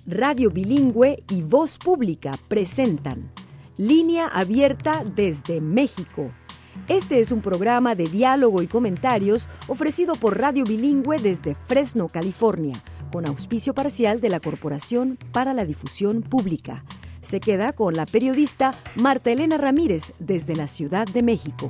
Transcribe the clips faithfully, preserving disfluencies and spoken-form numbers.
Radio Bilingüe y Voz Pública presentan Línea Abierta desde México. Este es un programa de diálogo y comentarios ofrecido por Radio Bilingüe desde Fresno, California, con auspicio parcial de la Corporación para la Difusión Pública. Se queda con la periodista Marta Elena Ramírez desde la Ciudad de México.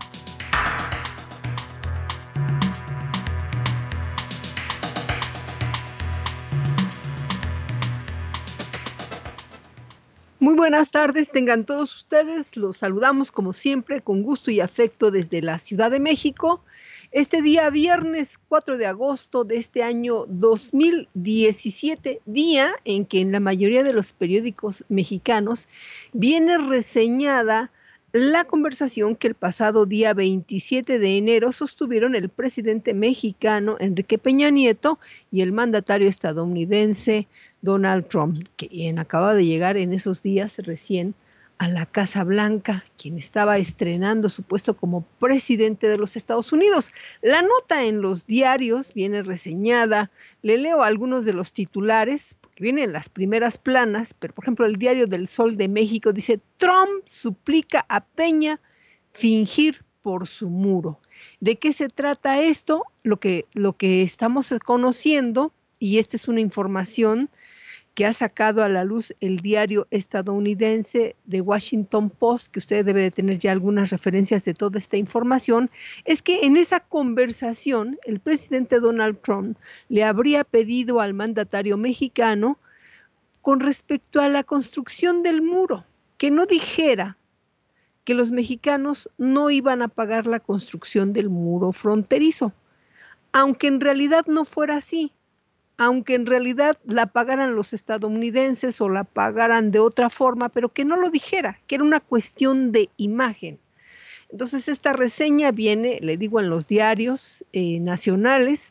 Muy buenas tardes, tengan todos ustedes, los saludamos como siempre con gusto y afecto desde la Ciudad de México. Este día viernes cuatro de agosto de este año dos mil diecisiete, día en que en la mayoría de los periódicos mexicanos viene reseñada la conversación que el pasado día veintisiete de enero sostuvieron el presidente mexicano Enrique Peña Nieto y el mandatario estadounidense Donald Trump, quien acaba de llegar en esos días recién a la Casa Blanca, quien estaba estrenando su puesto como presidente de los Estados Unidos. La nota en los diarios viene reseñada, le leo algunos de los titulares, porque vienen las primeras planas, pero por ejemplo el diario del Sol de México dice: Trump suplica a Peña fingir por su muro. ¿De qué se trata esto? Lo que, lo que estamos conociendo, y esta es una información que ha sacado a la luz el diario estadounidense The Washington Post, que usted debe de tener ya algunas referencias de toda esta información, es que en esa conversación el presidente Donald Trump le habría pedido al mandatario mexicano con respecto a la construcción del muro, que no dijera que los mexicanos no iban a pagar la construcción del muro fronterizo, aunque en realidad no fuera así. Aunque en realidad la pagaran los estadounidenses o la pagaran de otra forma, pero que no lo dijera, que era una cuestión de imagen. Entonces esta reseña viene, le digo, en los diarios eh, nacionales.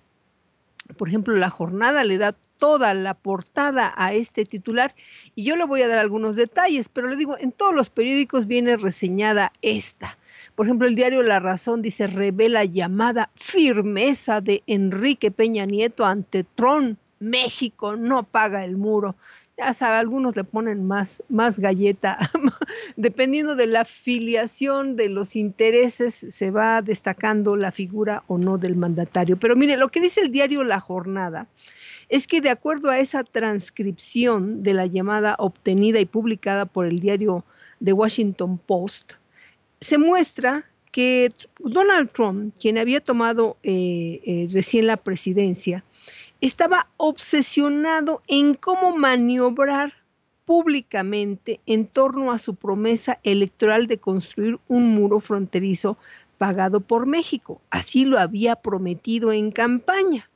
Por ejemplo, La Jornada le da toda la portada a este titular y yo le voy a dar algunos detalles, pero le digo, en todos los periódicos viene reseñada esta. Por ejemplo, el diario La Razón dice: revela llamada firmeza de Enrique Peña Nieto ante Trump, México no paga el muro. Ya sabe, algunos le ponen más, más galleta, dependiendo de la afiliación, de los intereses, se va destacando la figura o no del mandatario. Pero mire, lo que dice el diario La Jornada es que de acuerdo a esa transcripción de la llamada obtenida y publicada por el diario The Washington Post, se muestra que Donald Trump, quien había tomado eh, eh, recién la presidencia, estaba obsesionado en cómo maniobrar públicamente en torno a su promesa electoral de construir un muro fronterizo pagado por México. Así lo había prometido en campaña.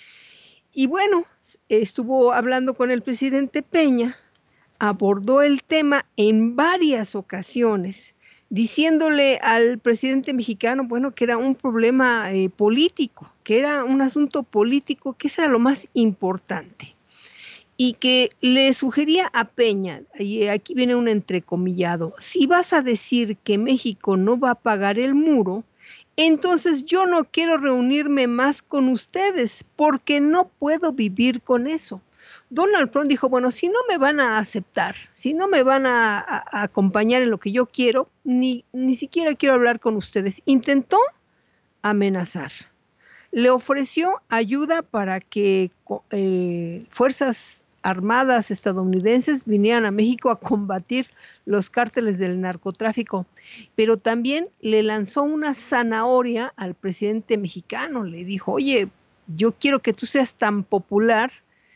Y bueno, estuvo hablando con el presidente Peña, abordó el tema en varias ocasiones, diciéndole al presidente mexicano, bueno, que era un problema eh, político, que era un asunto político, que eso era lo más importante, y que le sugería a Peña, y aquí viene un entrecomillado: si vas a decir que México no va a pagar el muro, entonces yo no quiero reunirme más con ustedes, porque no puedo vivir con eso. Donald Trump dijo, bueno, si no me van a aceptar, si no me van a, a, a acompañar en lo que yo quiero, ni, ni siquiera quiero hablar con ustedes. Intentó amenazar. Le ofreció ayuda para que eh, fuerzas armadas estadounidenses vinieran a México a combatir los cárteles del narcotráfico, pero también le lanzó una zanahoria al presidente mexicano. Le dijo, oye, yo quiero que tú seas tan popular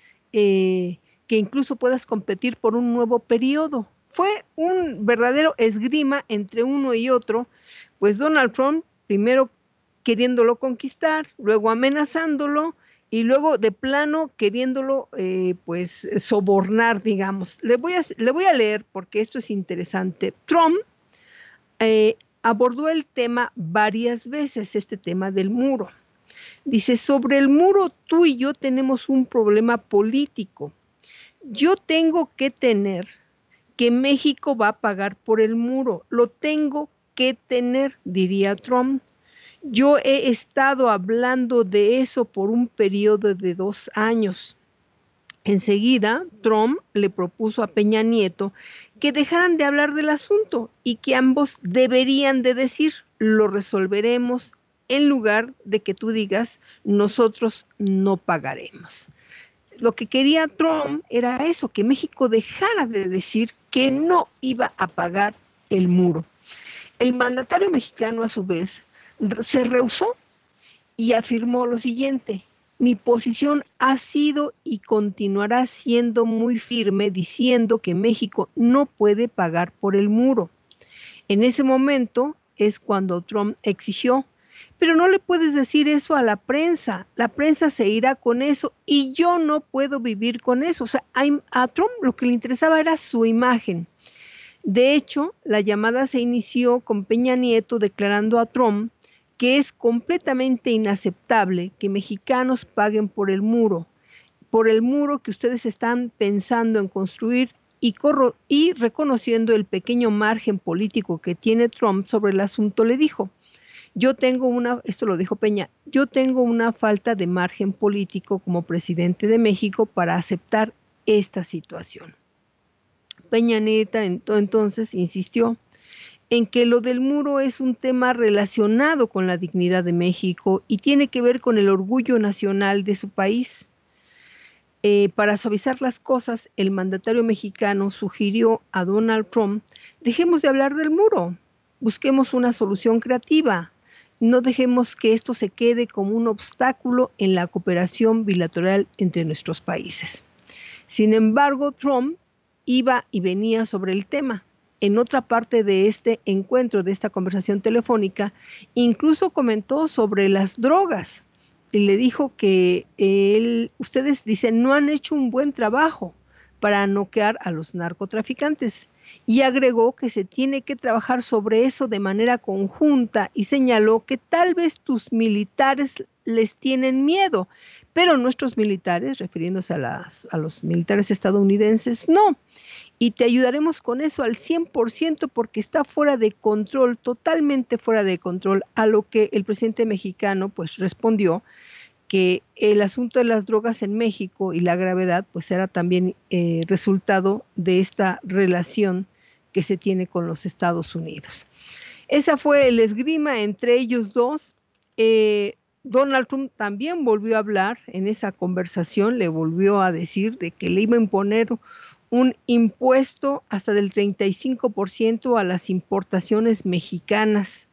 Eh, que incluso puedas competir por un nuevo periodo. Fue un verdadero esgrima entre uno y otro, pues Donald Trump primero queriéndolo conquistar, luego amenazándolo y luego de plano queriéndolo eh, pues sobornar, digamos. Le voy, a, le voy a leer porque esto es interesante. Trump eh, abordó el tema varias veces, este tema del muro. Dice, sobre el muro tú y yo tenemos un problema político. Yo tengo que tener que México va a pagar por el muro. Lo tengo que tener, diría Trump. Yo he estado hablando de eso por un periodo de dos años. Enseguida, Trump le propuso a Peña Nieto que dejaran de hablar del asunto y que ambos deberían de decir, lo resolveremos, en lugar de que tú digas, nosotros no pagaremos. Lo que quería Trump era eso, que México dejara de decir que no iba a pagar el muro. El mandatario mexicano, a su vez, se rehusó y afirmó lo siguiente: mi posición ha sido y continuará siendo muy firme, diciendo que México no puede pagar por el muro. En ese momento es cuando Trump exigió, pero no le puedes decir eso a la prensa, la prensa se irá con eso y yo no puedo vivir con eso. O sea, a Trump lo que le interesaba era su imagen. De hecho, la llamada se inició con Peña Nieto declarando a Trump que es completamente inaceptable que mexicanos paguen por el muro, por el muro que ustedes están pensando en construir y, corro y reconociendo el pequeño margen político que tiene Trump sobre el asunto, le dijo, yo tengo una, esto lo dijo Peña, yo tengo una falta de margen político como presidente de México para aceptar esta situación. Peña Nieto entonces insistió en que lo del muro es un tema relacionado con la dignidad de México y tiene que ver con el orgullo nacional de su país. Eh, para suavizar las cosas, el mandatario mexicano sugirió a Donald Trump, dejemos de hablar del muro, busquemos una solución creativa, no dejemos que esto se quede como un obstáculo en la cooperación bilateral entre nuestros países. Sin embargo, Trump iba y venía sobre el tema. En otra parte de este encuentro, de esta conversación telefónica, incluso comentó sobre las drogas y le dijo que él, ustedes dicen, no han hecho un buen trabajo para noquear a los narcotraficantes. Y agregó que se tiene que trabajar sobre eso de manera conjunta y señaló que tal vez tus militares les tienen miedo, pero nuestros militares, refiriéndose a, las, a los militares estadounidenses, no. Y te ayudaremos con eso al cien por ciento porque está fuera de control, totalmente fuera de control, a lo que el presidente mexicano pues respondió que el asunto de las drogas en México y la gravedad pues era también eh, resultado de esta relación que se tiene con los Estados Unidos. Esa fue el esgrima entre ellos dos. Eh, Donald Trump también volvió a hablar en esa conversación, le volvió a decir de que le iba a imponer un impuesto hasta del treinta y cinco por ciento a las importaciones mexicanas.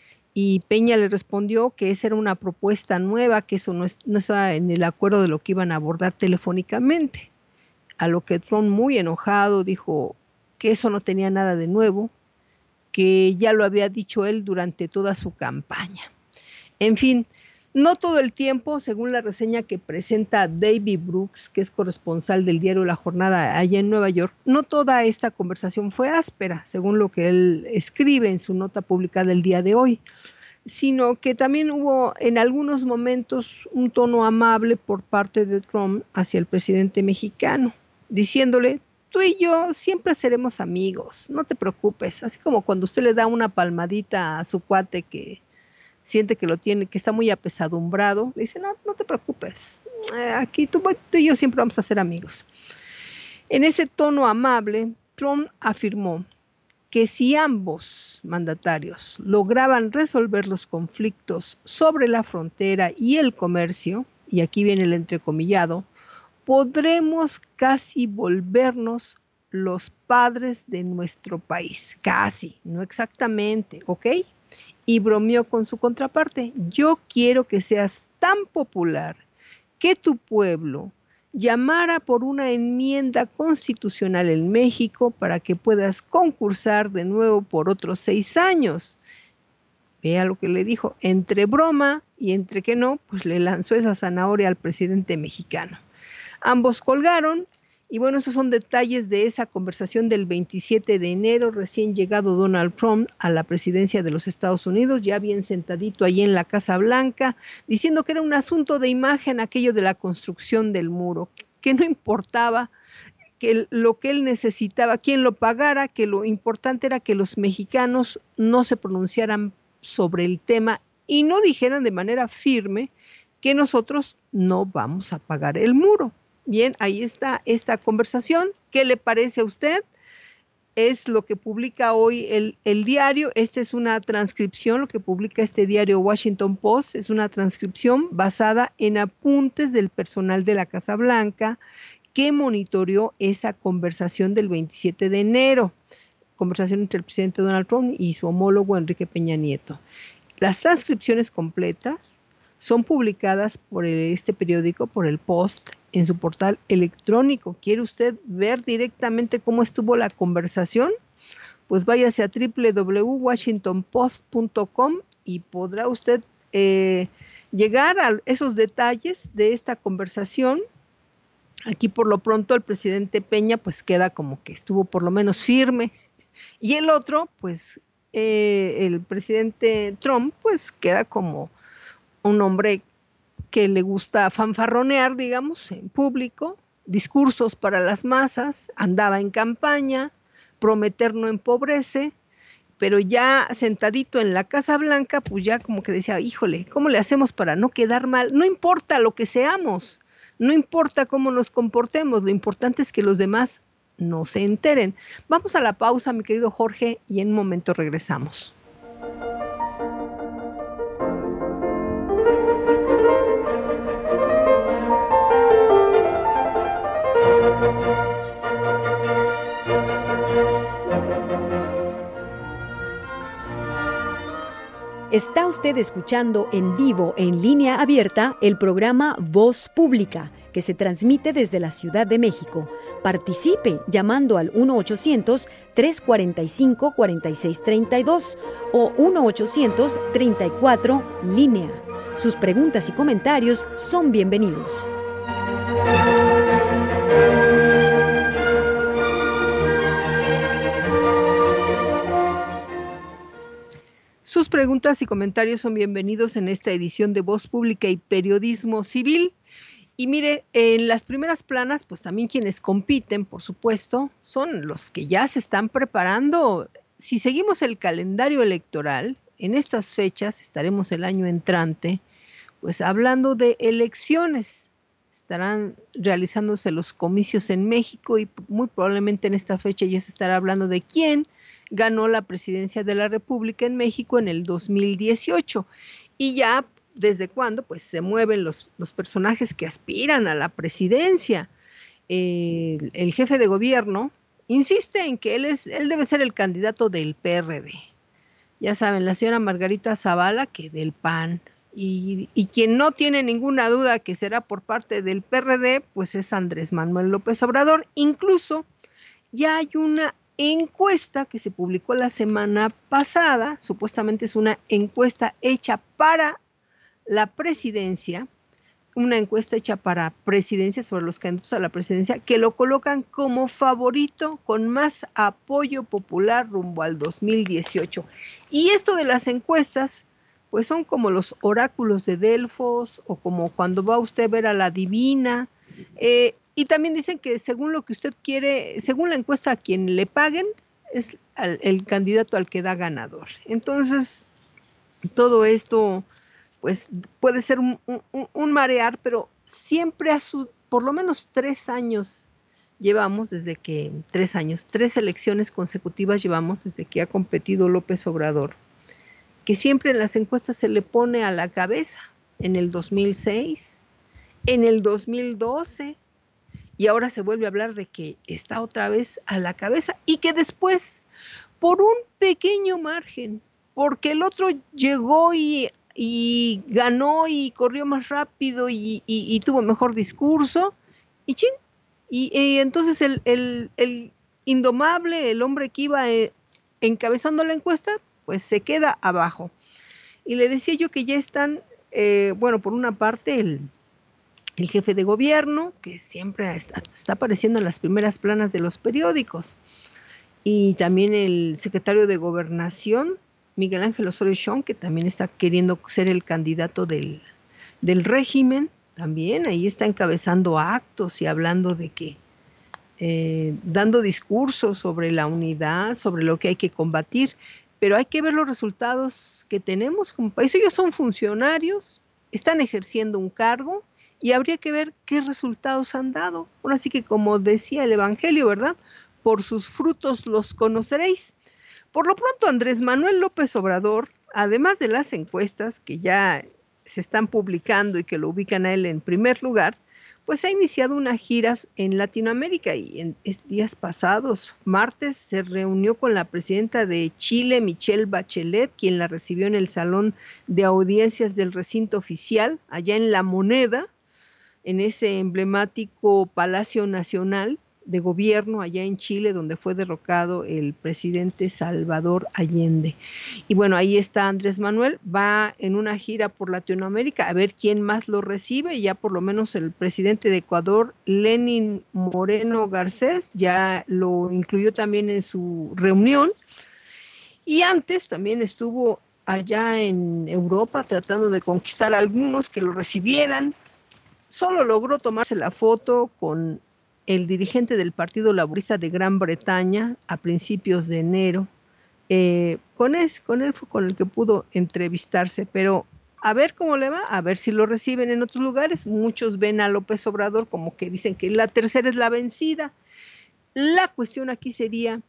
Y Peña le respondió que esa era una propuesta nueva, que eso no, es, no estaba en el acuerdo de lo que iban a abordar telefónicamente. A lo que Trump, muy enojado, dijo que eso no tenía nada de nuevo, que ya lo había dicho él durante toda su campaña. En fin, no todo el tiempo, según la reseña que presenta David Brooks, que es corresponsal del diario La Jornada allá en Nueva York, no toda esta conversación fue áspera, según lo que él escribe en su nota publicada el día de hoy, sino que también hubo en algunos momentos un tono amable por parte de Trump hacia el presidente mexicano, diciéndole, tú y yo siempre seremos amigos, no te preocupes, así como cuando usted le da una palmadita a su cuate que siente que lo tiene, que está muy apesadumbrado, le dice, no, no te preocupes, eh, aquí tú, tú y yo siempre vamos a ser amigos. En ese tono amable, Trump afirmó que si ambos mandatarios lograban resolver los conflictos sobre la frontera y el comercio, y aquí viene el entrecomillado, podremos casi volvernos los padres de nuestro país, casi, no exactamente, ¿ok? Y bromeó con su contraparte, yo quiero que seas tan popular que tu pueblo llamara por una enmienda constitucional en México para que puedas concursar de nuevo por otros seis años. Vea lo que le dijo, entre broma y entre que no, pues le lanzó esa zanahoria al presidente mexicano. Ambos colgaron. Y bueno, esos son detalles de esa conversación del veintisiete de enero, recién llegado Donald Trump a la presidencia de los Estados Unidos, ya bien sentadito allí en la Casa Blanca, diciendo que era un asunto de imagen aquello de la construcción del muro, que no importaba que lo que él necesitaba, quién lo pagara, que lo importante era que los mexicanos no se pronunciaran sobre el tema y no dijeran de manera firme que nosotros no vamos a pagar el muro. Bien, ahí está esta conversación. ¿Qué le parece a usted? Es lo que publica hoy el, el diario. Esta es una transcripción, lo que publica este diario Washington Post, es una transcripción basada en apuntes del personal de la Casa Blanca que monitoreó esa conversación del veintisiete de enero, conversación entre el presidente Donald Trump y su homólogo Enrique Peña Nieto. Las transcripciones completas son publicadas por este periódico, por el Post, en su portal electrónico. ¿Quiere usted ver directamente cómo estuvo la conversación? Pues váyase a doble u doble u doble u punto washington post punto com y podrá usted eh, llegar a esos detalles de esta conversación. Aquí por lo pronto el presidente Peña pues queda como que estuvo por lo menos firme, y el otro pues eh, el presidente Trump pues queda como un hombre que le gusta fanfarronear, digamos, en público, discursos para las masas, andaba en campaña, prometer no empobrece, pero ya sentadito en la Casa Blanca, pues ya como que decía, híjole, ¿cómo le hacemos para no quedar mal? No importa lo que seamos, no importa cómo nos comportemos, lo importante es que los demás no se enteren. Vamos a la pausa, mi querido Jorge, y en un momento regresamos. Está usted escuchando en vivo, en línea abierta, el programa Voz Pública, que se transmite desde la Ciudad de México. Participe llamando al uno ochocientos, tres cuarenta y cinco, cuarenta y seis treinta y dos o uno ochocientos, treinta y cuatro, línea. Sus preguntas y comentarios son bienvenidos. Sus preguntas y comentarios son bienvenidos en esta edición de Voz Pública y Periodismo Civil. Y mire, en las primeras planas, pues también quienes compiten, por supuesto, son los que ya se están preparando. Si seguimos el calendario electoral, en estas fechas estaremos el año entrante, pues hablando de elecciones. Estarán realizándose los comicios en México y muy probablemente en esta fecha ya se estará hablando de quién ganó la presidencia de la República en México en el dos mil dieciocho. Y ya desde cuándo pues se mueven los, los personajes que aspiran a la presidencia. Eh, el, el jefe de gobierno insiste en que él, es, él debe ser el candidato del P R D. Ya saben, la señora Margarita Zavala, que del P A N. Y, y quien no tiene ninguna duda que será por parte del P R D, pues es Andrés Manuel López Obrador. Incluso ya hay una encuesta que se publicó la semana pasada, supuestamente es una encuesta hecha para la presidencia, una encuesta hecha para presidencia sobre los candidatos a la presidencia, que lo colocan como favorito con más apoyo popular rumbo al dos mil dieciocho. Y esto de las encuestas, pues son como los oráculos de Delfos, o como cuando va usted a ver a la divina, eh, y también dicen que según lo que usted quiere, según la encuesta a quien le paguen, es al, el candidato al que da ganador. Entonces, todo esto pues puede ser un, un, un marear, pero siempre a su, por lo menos tres años llevamos desde que, tres años, tres elecciones consecutivas llevamos desde que ha competido López Obrador, que siempre en las encuestas se le pone a la cabeza, en el dos mil seis, en el dos mil doce, y ahora se vuelve a hablar de que está otra vez a la cabeza, y que después, por un pequeño margen, porque el otro llegó y y ganó y corrió más rápido y, y, y tuvo mejor discurso, y chin, y, y entonces el, el, el indomable, el hombre que iba eh, encabezando la encuesta, pues se queda abajo. Y le decía yo que ya están, eh, bueno, por una parte el, el jefe de gobierno, que siempre está, está apareciendo en las primeras planas de los periódicos, y también el secretario de Gobernación, Miguel Ángel Osorio Chong, que también está queriendo ser el candidato del, del régimen, también ahí está encabezando actos y hablando de que, eh, dando discursos sobre la unidad, sobre lo que hay que combatir, pero hay que ver los resultados que tenemos como país. Ellos son funcionarios, están ejerciendo un cargo y habría que ver qué resultados han dado. Ahora sí que como decía el Evangelio, ¿verdad? Por sus frutos los conoceréis. Por lo pronto, Andrés Manuel López Obrador, además de las encuestas que ya se están publicando y que lo ubican a él en primer lugar, pues ha iniciado unas giras en Latinoamérica y en días pasados, martes, se reunió con la presidenta de Chile, Michelle Bachelet, quien la recibió en el salón de audiencias del recinto oficial, allá en La Moneda, en ese emblemático Palacio Nacional de Gobierno allá en Chile, donde fue derrocado el presidente Salvador Allende. Y bueno, ahí está Andrés Manuel, va en una gira por Latinoamérica a ver quién más lo recibe, ya por lo menos el presidente de Ecuador, Lenín Moreno Garcés, ya lo incluyó también en su reunión, y antes también estuvo allá en Europa tratando de conquistar a algunos que lo recibieran. Solo logró tomarse la foto con el dirigente del Partido Laborista de Gran Bretaña a principios de enero. Eh, con, él, con él fue con el que pudo entrevistarse, pero a ver cómo le va, a ver si lo reciben en otros lugares. Muchos ven a López Obrador como que dicen que la tercera es la vencida. La cuestión aquí sería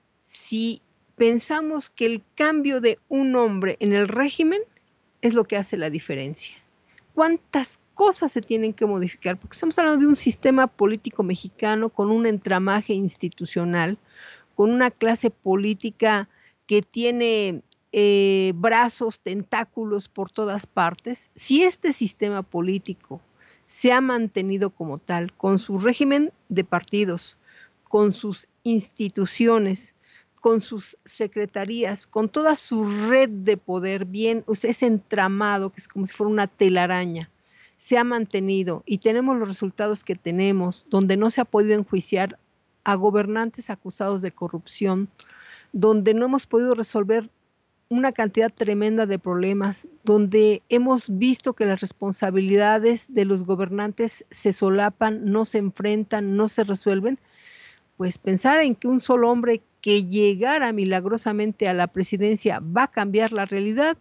si pensamos que el cambio de un hombre en el régimen es lo que hace la diferencia. ¿Cuántas cosas se tienen que modificar? Porque estamos hablando de un sistema político mexicano con un entramaje institucional, con una clase política que tiene eh, brazos, tentáculos por todas partes. Si este sistema político se ha mantenido como tal, con su régimen de partidos, con sus instituciones, con sus secretarías, con toda su red de poder, bien, usted es entramado, que es como si fuera una telaraña, se ha mantenido y tenemos los resultados que tenemos, donde no se ha podido enjuiciar a gobernantes acusados de corrupción, donde no hemos podido resolver una cantidad tremenda de problemas, donde hemos visto que las responsabilidades de los gobernantes se solapan, no se enfrentan, no se resuelven. Pues pensar en que un solo hombre que llegara milagrosamente a la presidencia va a cambiar la realidad,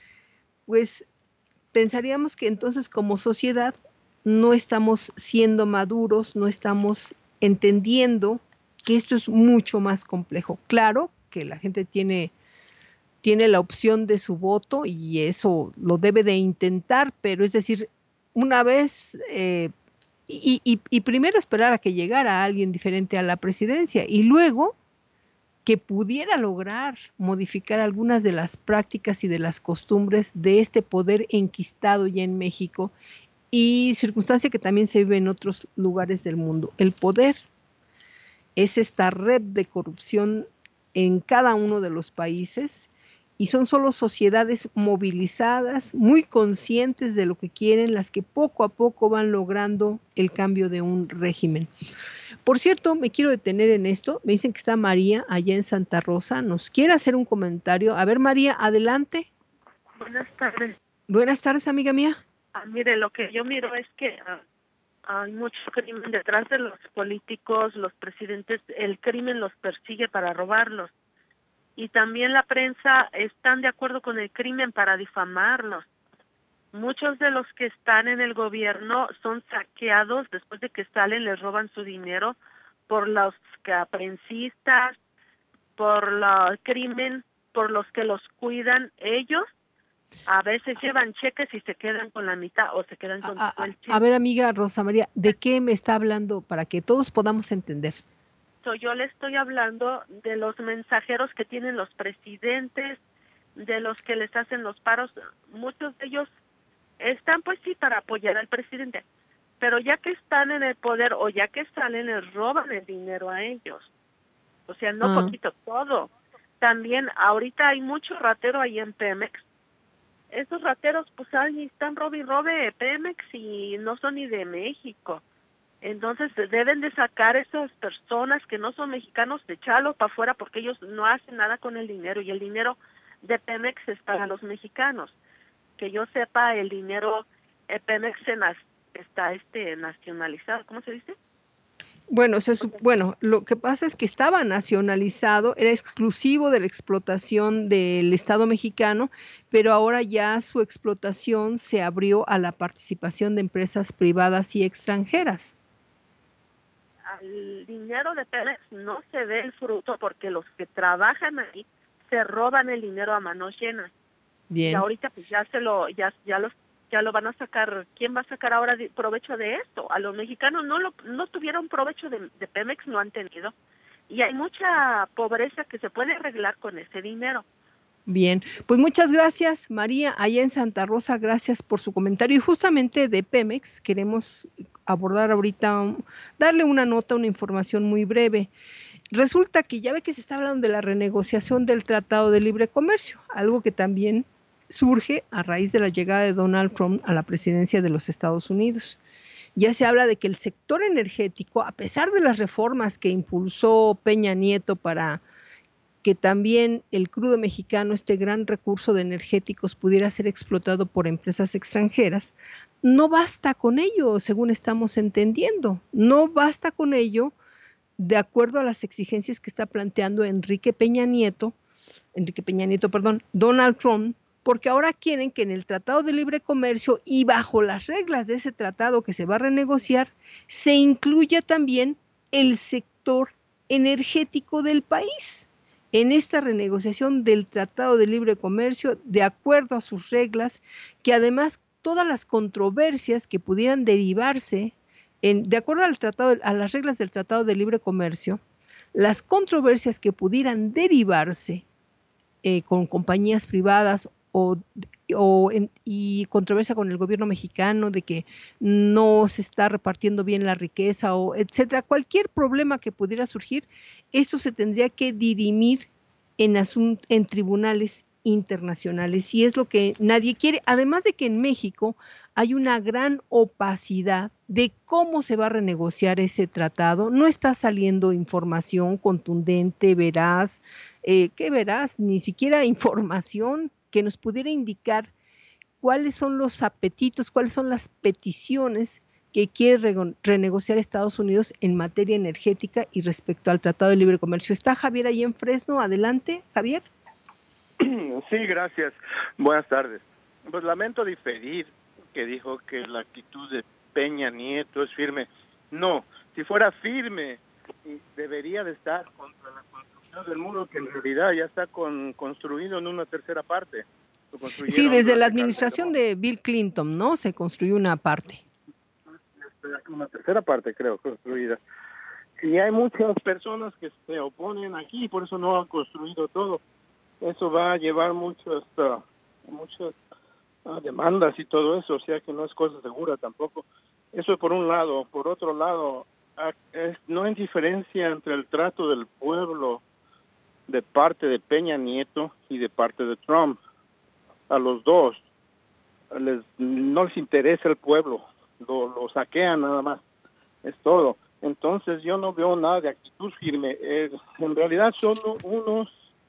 pues pensaríamos que entonces como sociedad no estamos siendo maduros, no estamos entendiendo que esto es mucho más complejo. Claro que la gente tiene, tiene la opción de su voto y eso lo debe de intentar, pero es decir, una vez... Eh, Y, y, y primero esperar a que llegara alguien diferente a la presidencia y luego que pudiera lograr modificar algunas de las prácticas y de las costumbres de este poder enquistado ya en México y circunstancia que también se vive en otros lugares del mundo. El poder es esta red de corrupción en cada uno de los países y son solo sociedades movilizadas, muy conscientes de lo que quieren, las que poco a poco van logrando el cambio de un régimen. Por cierto, me quiero detener en esto, me dicen que está María allá en Santa Rosa, nos quiere hacer un comentario. A ver, María, adelante. Buenas tardes. Buenas tardes, amiga mía. Ah, mire, lo que yo miro es que uh, hay mucho crimen detrás de los políticos, los presidentes, el crimen los persigue para robarlos. Y también la prensa están de acuerdo con el crimen para difamarlos. Muchos de los que están en el gobierno son saqueados, después de que salen les roban su dinero por los aprensistas, por el crimen, por los que los cuidan. Ellos a veces llevan cheques y se quedan con la mitad o se quedan con a, todo el cheque. A ver, amiga Rosa María, ¿de qué me está hablando para que todos podamos entender? Yo le estoy hablando de los mensajeros que tienen los presidentes, de los que les hacen los paros. Muchos de ellos están pues sí para apoyar al presidente, pero ya que están en el poder o ya que salen les roban el dinero a ellos. O sea, no Ah. poquito, todo. También ahorita hay mucho ratero ahí en Pemex. Esos rateros pues ahí están robe y robe Pemex y no son ni de México. Entonces deben de sacar esas personas que no son mexicanos, de echarlos para afuera porque ellos no hacen nada con el dinero y el dinero de Pemex es para los mexicanos. Que yo sepa, el dinero de Pemex está este nacionalizado, ¿cómo se dice? Bueno, se, bueno, lo que pasa es que estaba nacionalizado, era exclusivo de la explotación del Estado mexicano, pero ahora ya su explotación se abrió a la participación de empresas privadas y extranjeras. Al dinero de Pemex no se ve el fruto porque los que trabajan ahí se roban el dinero a manos llenas. Bien. Y ahorita pues ya se lo, ya, ya los ya lo van a sacar. ¿Quién va a sacar ahora de, provecho de esto? A los mexicanos no lo no tuvieron provecho de, de Pemex, no han tenido. Y hay mucha pobreza que se puede arreglar con ese dinero. Bien, pues muchas gracias, María, allá en Santa Rosa, gracias por su comentario. Y justamente de Pemex queremos abordar ahorita, um, darle una nota, una información muy breve. Resulta que ya ve que se está hablando de la renegociación del Tratado de Libre Comercio, algo que también surge a raíz de la llegada de Donald Trump a la presidencia de los Estados Unidos. Ya se habla de que el sector energético, a pesar de las reformas que impulsó Peña Nieto para que también el crudo mexicano, este gran recurso de energéticos, pudiera ser explotado por empresas extranjeras, no basta con ello, según estamos entendiendo, no basta con ello, de acuerdo a las exigencias que está planteando Enrique Peña Nieto, Enrique Peña Nieto, perdón, Donald Trump, porque ahora quieren que en el Tratado de Libre Comercio y bajo las reglas de ese tratado que se va a renegociar, se incluya también el sector energético del país en esta renegociación del Tratado de Libre Comercio, de acuerdo a sus reglas, que además todas las controversias que pudieran derivarse, en, de acuerdo al tratado, a las reglas del Tratado de Libre Comercio, las controversias que pudieran derivarse eh, con compañías privadas o, o en, y controversia con el gobierno mexicano de que no se está repartiendo bien la riqueza o etcétera, cualquier problema que pudiera surgir, esto se tendría que dirimir en, asunt en tribunales internacionales y es lo que nadie quiere, además de que en México hay una gran opacidad de cómo se va a renegociar ese tratado, no está saliendo información contundente, veraz, eh, ¿qué veraz? Ni siquiera información que nos pudiera indicar cuáles son los apetitos, cuáles son las peticiones que quiere re renegociar Estados Unidos en materia energética y respecto al Tratado de Libre Comercio. ¿Está Javier ahí en Fresno? Adelante, Javier. Sí, gracias. Buenas tardes. Pues lamento diferir que dijo que la actitud de Peña Nieto es firme. No, si fuera firme, debería de estar contra la construcción del muro, que en realidad ya está con, construido en una tercera parte. Sí, desde la administración de Bill Clinton, ¿no? Se construyó una parte. Una tercera parte, creo, construida. Y hay muchas personas que se oponen aquí, por eso no han construido todo. Eso va a llevar muchas, uh, muchas uh, demandas y todo eso, o sea que no es cosa segura tampoco. Eso por un lado. Por otro lado, uh, es, no hay diferencia entre el trato del pueblo de parte de Peña Nieto y de parte de Trump. A los dos les, no les interesa el pueblo, lo, lo saquean nada más, es todo. Entonces yo no veo nada de actitud firme. Eh, en realidad son unos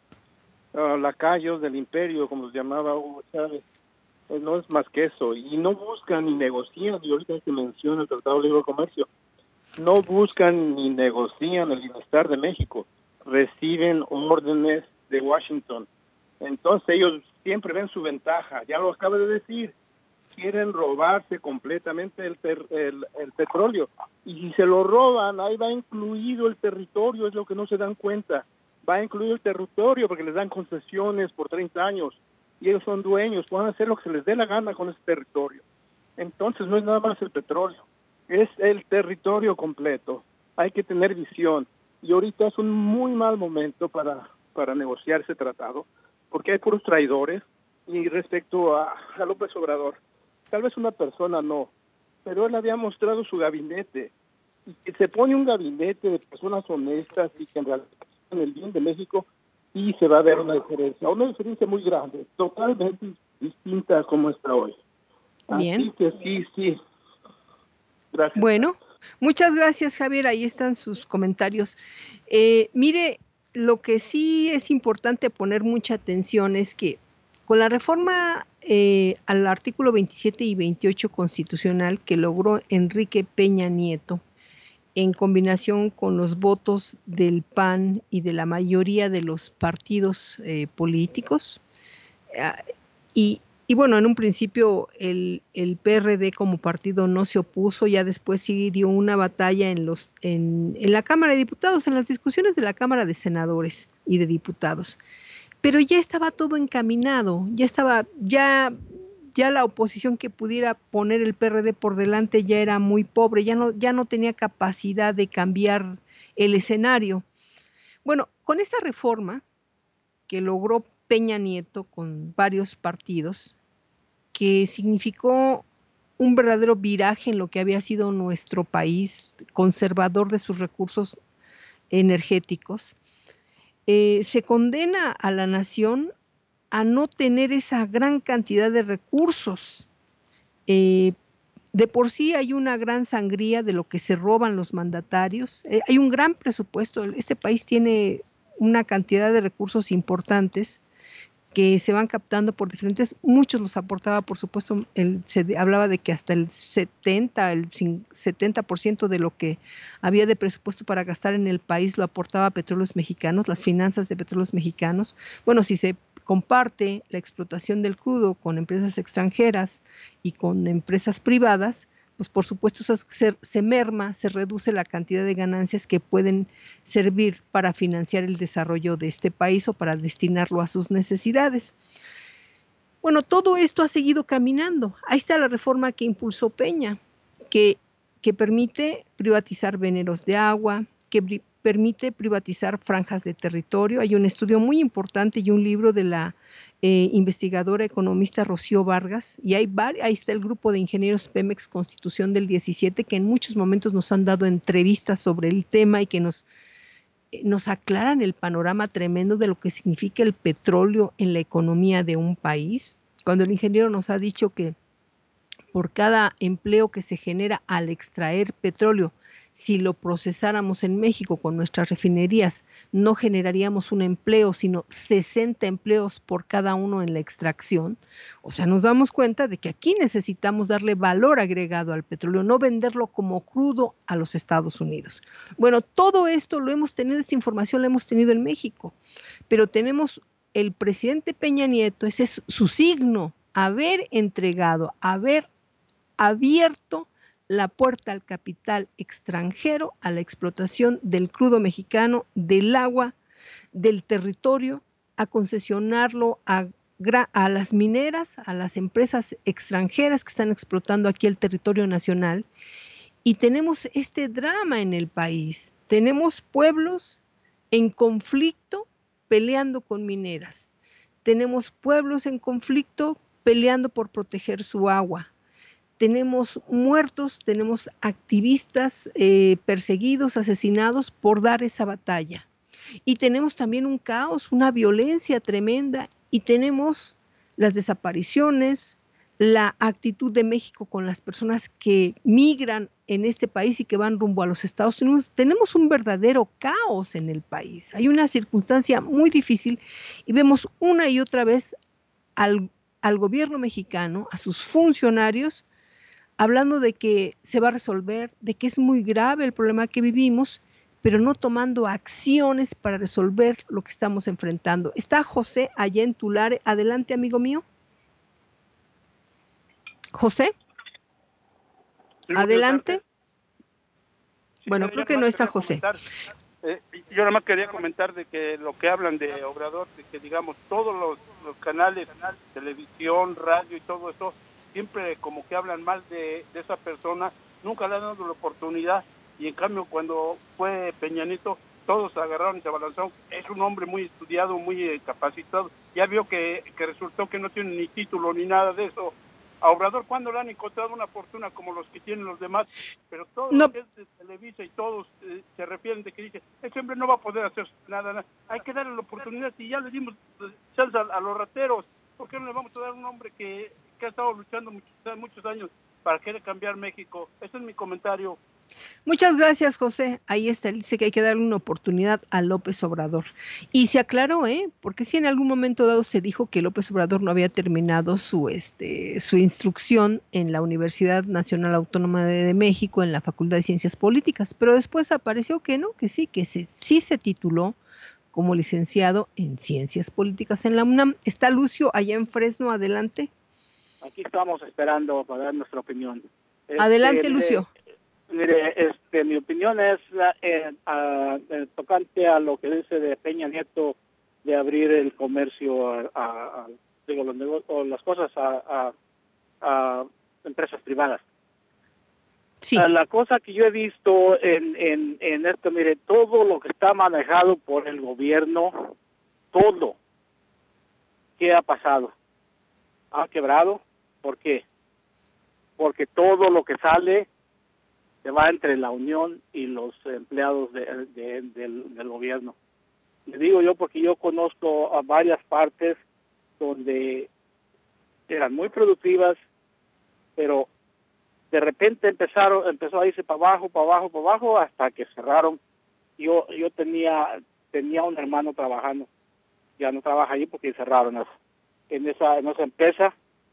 uh, lacayos del imperio, como los llamaba Hugo Chávez. Eh, no es más que eso. Y no buscan ni negocian, y ahorita que menciona el Tratado de Libre Comercio, no buscan ni negocian el bienestar de México. Reciben órdenes de Washington. Entonces ellos siempre ven su ventaja. Ya lo acabo de decir. Quieren robarse completamente el, ter, el, el petróleo. Y si se lo roban, ahí va incluido el territorio, es lo que no se dan cuenta. Va incluido el territorio porque les dan concesiones por treinta años. Y ellos son dueños, pueden hacer lo que se les dé la gana con ese territorio. Entonces no es nada más el petróleo, es el territorio completo. Hay que tener visión. Y ahorita es un muy mal momento para, para negociar ese tratado, porque hay puros traidores. Y respecto a, a López Obrador, tal vez una persona no, pero él había mostrado su gabinete, y que se pone un gabinete de personas honestas y que en realidad en el bien de México, y se va a ver una diferencia, una diferencia muy grande, totalmente distinta a como está hoy. Bien. Así que sí, sí. Gracias. Bueno, muchas gracias, Javier, ahí están sus comentarios. Eh, mire, lo que sí es importante poner mucha atención es que con la reforma eh, al artículo veintisiete y veintiocho constitucional que logró Enrique Peña Nieto, en combinación con los votos del P A N y de la mayoría de los partidos eh, políticos. Eh, y, y bueno, en un principio el, el P R D como partido no se opuso, ya después sí dio una batalla en, los, en, en la Cámara de Diputados, en las discusiones de la Cámara de Senadores y de Diputados. Pero ya estaba todo encaminado, ya estaba, ya, ya la oposición que pudiera poner el P R D por delante ya era muy pobre, ya no, ya no tenía capacidad de cambiar el escenario. Bueno, con esta reforma que logró Peña Nieto con varios partidos, que significó un verdadero viraje en lo que había sido nuestro país, conservador de sus recursos energéticos, eh, se condena a la nación a no tener esa gran cantidad de recursos. Eh, de por sí hay una gran sangría de lo que se roban los mandatarios, eh, hay un gran presupuesto, este país tiene una cantidad de recursos importantes que se van captando por diferentes, muchos los aportaba, por supuesto, el, se hablaba de que hasta el setenta, el setenta por ciento de lo que había de presupuesto para gastar en el país lo aportaba Petróleos Mexicanos, las finanzas de Petróleos Mexicanos. Bueno, si se comparte la explotación del crudo con empresas extranjeras y con empresas privadas, pues por supuesto se, se merma, se reduce la cantidad de ganancias que pueden servir para financiar el desarrollo de este país o para destinarlo a sus necesidades. Bueno, todo esto ha seguido caminando. Ahí está la reforma que impulsó Peña, que, que permite privatizar veneros de agua, que pri- permite privatizar franjas de territorio. Hay un estudio muy importante y un libro de la eh, investigadora economista Rocío Vargas, y hay vari- ahí está el grupo de ingenieros Pemex Constitución del diecisiete, que en muchos momentos nos han dado entrevistas sobre el tema y que nos, eh, nos aclaran el panorama tremendo de lo que significa el petróleo en la economía de un país. Cuando el ingeniero nos ha dicho que por cada empleo que se genera al extraer petróleo, si lo procesáramos en México con nuestras refinerías, no generaríamos un empleo, sino sesenta empleos por cada uno en la extracción. O sea, nos damos cuenta de que aquí necesitamos darle valor agregado al petróleo, no venderlo como crudo a los Estados Unidos. Bueno, todo esto lo hemos tenido, esta información la hemos tenido en México, pero tenemos el presidente Peña Nieto, ese es su signo, haber entregado, haber abierto la puerta al capital extranjero, a la explotación del crudo mexicano, del agua, del territorio, a concesionarlo a, a las mineras, a las empresas extranjeras que están explotando aquí el territorio nacional. Y tenemos este drama en el país. Tenemos pueblos en conflicto peleando con mineras. Tenemos pueblos en conflicto peleando por proteger su agua. Tenemos muertos, tenemos activistas eh, perseguidos, asesinados por dar esa batalla. Y tenemos también un caos, una violencia tremenda, y tenemos las desapariciones, la actitud de México con las personas que migran en este país y que van rumbo a los Estados Unidos. Tenemos un verdadero caos en el país. Hay una circunstancia muy difícil y vemos una y otra vez al, al gobierno mexicano, a sus funcionarios, hablando de que se va a resolver, de que es muy grave el problema que vivimos, pero no tomando acciones para resolver lo que estamos enfrentando. Está José allá en Tulare. Adelante, amigo mío. José. Sí, adelante. Sí, bueno, creo que no está José. Eh, yo nada más quería comentar de que lo que hablan de Obrador, de que digamos todos los, los canales, televisión, radio y todo eso, siempre como que hablan mal de, de esa persona, nunca le han dado la oportunidad, y en cambio cuando fue Peña Nieto, todos se agarraron y se abalanzaron. Es un hombre muy estudiado, muy eh, capacitado, ya vio que, que resultó que no tiene ni título ni nada de eso. A Obrador, ¿cuándo le han encontrado una fortuna como los que tienen los demás? Pero todos no. Los que es de Televisa y todos eh, se refieren de que dicen, ese hombre no va a poder hacer nada, nada. Hay que darle la oportunidad, y ya le dimos chance a, a los rateros. ¿Por qué no le vamos a dar a un hombre que, que ha estado luchando muchos, muchos años para querer cambiar México? Ese es mi comentario. Muchas gracias, José. Ahí está, dice que hay que darle una oportunidad a López Obrador. Y se aclaró, ¿eh? Porque si en algún momento dado se dijo que López Obrador no había terminado su, este, su instrucción en la Universidad Nacional Autónoma de, de México, en la Facultad de Ciencias Políticas, pero después apareció que no, que sí, que se, sí se tituló como licenciado en Ciencias Políticas en la UNAM. ¿Está Lucio allá en Fresno? Adelante. Aquí estamos esperando para dar nuestra opinión. Adelante, este, Lucio. Mire, este, mi opinión es eh, a, eh, tocante a lo que dice de Peña Nieto de abrir el comercio a, a, a digo, los negocios, o las cosas a, a, a empresas privadas. Sí. La cosa que yo he visto en, en, en esto, mire, todo lo que está manejado por el gobierno, todo, ¿qué ha pasado? ¿Ha quebrado? ¿Por qué? Porque todo lo que sale se va entre la Unión y los empleados de, de, del, del gobierno. Le digo yo porque yo conozco a varias partes donde eran muy productivas, pero de repente empezaron, empezó a irse para abajo, para abajo, para abajo, hasta que cerraron. Yo yo tenía tenía un hermano trabajando, ya no trabaja allí porque cerraron eso. En esa en esa empresa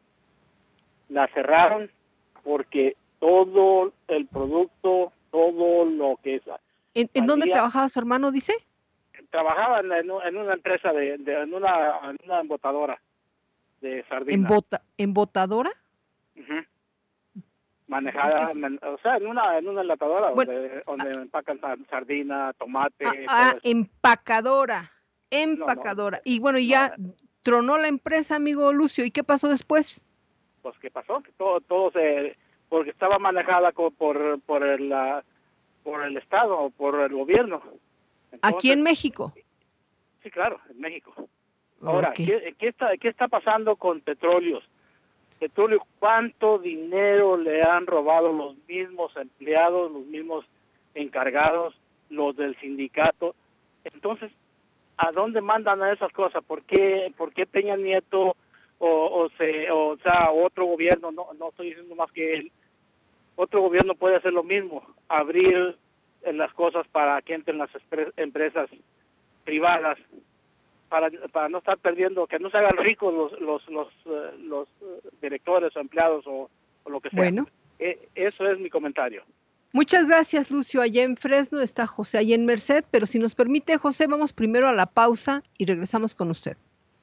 la cerraron porque todo el producto, todo lo que es... ¿En, ¿en dónde trabajaba su hermano, dice? Trabajaba en, en una empresa, de, de en, una, en una embotadora de sardinas. ¿Embota, ¿Embotadora? Uh-huh. Manejada, man, o sea, en una, en una enlatadora bueno, donde, donde ah, empacan sardina, tomate... Ah, ah empacadora, empacadora. No, no, y bueno, ya no, tronó la empresa, amigo Lucio, ¿y qué pasó después? Pues, ¿qué pasó? Que todo, todo se... porque estaba manejada por por el, por el Estado, por el gobierno. Entonces, ¿aquí en México? Sí, claro, en México. Ahora, okay. ¿qué, qué, está, ¿qué está pasando con petróleos? Petróleo, ¿cuánto dinero le han robado los mismos empleados, los mismos encargados, los del sindicato? Entonces, ¿a dónde mandan a esas cosas? ¿Por qué, por qué Peña Nieto o, o, se, o sea, otro gobierno, no, no estoy diciendo más que él, otro gobierno puede hacer lo mismo, abrir las cosas para que entren las empresas privadas, para para no estar perdiendo, que no se hagan ricos los los los, uh, los uh, directores o empleados o, o lo que sea. Bueno. Eh, eso es mi comentario. Muchas gracias, Lucio. Allá en Fresno está José, allá en Merced, pero si nos permite, José, vamos primero a la pausa y regresamos con usted.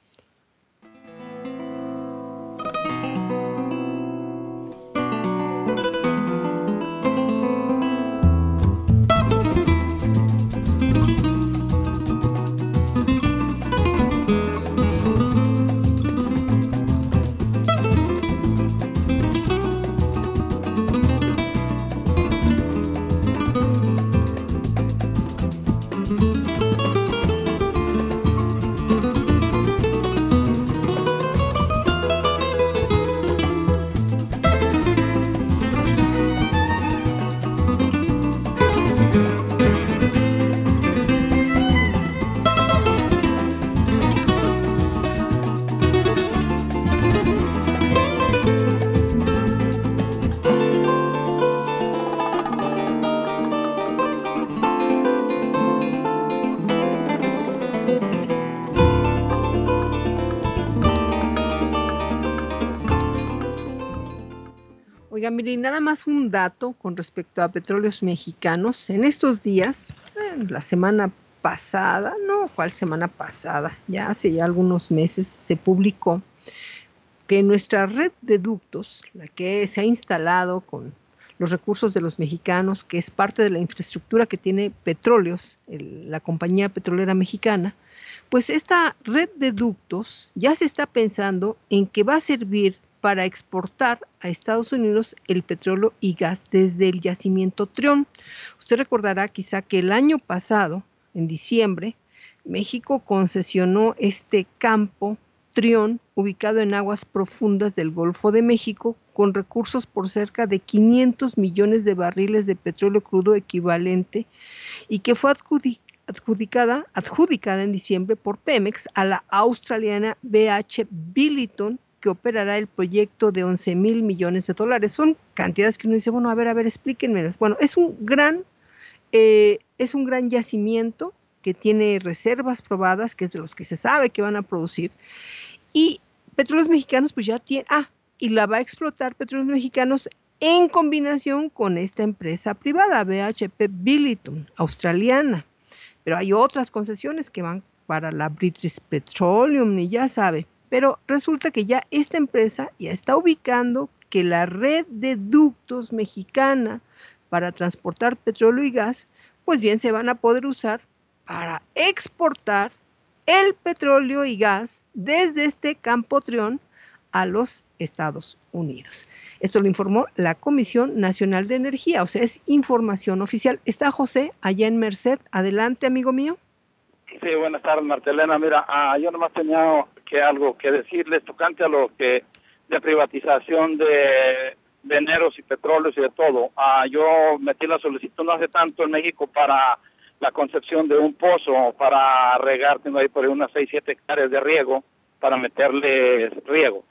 Oiga, mire, nada más un dato con respecto a Petróleos Mexicanos. En estos días, eh, la semana pasada, no, ¿cuál semana pasada? Ya hace ya algunos meses se publicó que nuestra red de ductos, la que se ha instalado con los recursos de los mexicanos, que es parte de la infraestructura que tiene Petróleos, el, la compañía petrolera mexicana, pues esta red de ductos ya se está pensando en que va a servir para exportar a Estados Unidos el petróleo y gas desde el yacimiento Trión. Usted recordará quizá que el año pasado, en diciembre, México concesionó este campo Trión, ubicado en aguas profundas del Golfo de México, con recursos por cerca de quinientos millones de barriles de petróleo crudo equivalente, y que fue adjudicada, adjudicada en diciembre por Pemex a la australiana B H Billiton, que operará el proyecto de once mil millones de dólares. Son cantidades que uno dice, bueno, a ver, a ver, explíquenme. Bueno, es un gran, eh, es un gran yacimiento que tiene reservas probadas, que es de los que se sabe que van a producir. Y Petróleos Mexicanos, pues ya tiene, ah, y la va a explotar Petróleos Mexicanos en combinación con esta empresa privada, B H P Billiton, australiana. Pero hay otras concesiones que van para la British Petroleum, y ya sabe. Pero resulta que ya esta empresa ya está ubicando que la red de ductos mexicana para transportar petróleo y gas, pues bien se van a poder usar para exportar el petróleo y gas desde este Campotrión a los Estados Unidos. Esto lo informó la Comisión Nacional de Energía, o sea, es información oficial. Está José allá en Merced. Adelante, amigo mío. Sí, buenas tardes, Martelena. Mira, ah, yo nomás tenía que algo que decirles tocante a lo que de privatización de veneros y petróleos y de todo. Ah, yo metí la solicitud no hace tanto en México para la concepción de un pozo para regar, tengo ahí por ahí unas seis, siete hectáreas de riego para meterle riego.